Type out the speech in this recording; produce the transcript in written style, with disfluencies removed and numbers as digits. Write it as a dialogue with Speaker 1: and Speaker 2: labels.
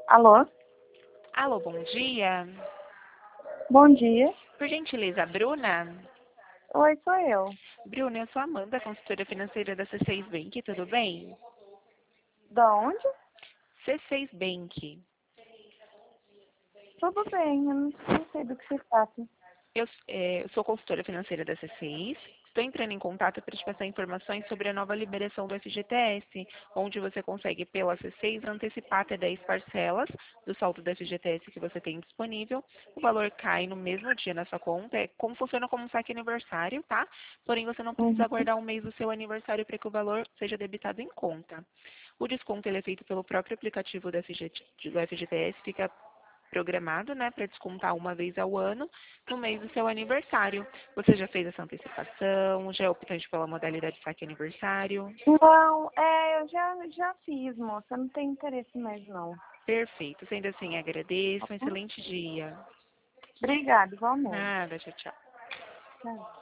Speaker 1: Alô?
Speaker 2: Alô, bom dia.
Speaker 1: Bom dia.
Speaker 2: Por gentileza, Bruna?
Speaker 1: Oi, sou eu.
Speaker 2: Bruna, eu sou a Amanda, consultora financeira da C6 Bank, tudo bem?
Speaker 1: Da onde?
Speaker 2: C6 Bank.
Speaker 1: Tudo bem, eu não sei do que se trata.
Speaker 2: Eu sou consultora financeira da C6. Estou entrando em contato para te passar informações sobre a nova liberação do FGTS, onde você consegue, pela C6, antecipar até 10 parcelas do saldo do FGTS que você tem disponível. O valor cai no mesmo dia na sua conta. Funciona como um saque aniversário, tá? Porém, você não precisa
Speaker 1: Uhum.
Speaker 2: aguardar um mês do seu aniversário para que o valor seja debitado em conta. O desconto ele é feito pelo próprio aplicativo do FGTS, fica programado, né, para descontar uma vez ao ano no mês do seu aniversário. Você já fez essa antecipação? Já é optante pela modalidade saque aniversário?
Speaker 1: Não, eu já fiz, moça. Não tenho interesse mais, não.
Speaker 2: Perfeito. Sendo assim,
Speaker 1: Tá
Speaker 2: agradeço. Um
Speaker 1: bom?
Speaker 2: excelente dia.
Speaker 1: Obrigada, igualmente.
Speaker 2: Nada, tchau, tchau.
Speaker 1: Tchau.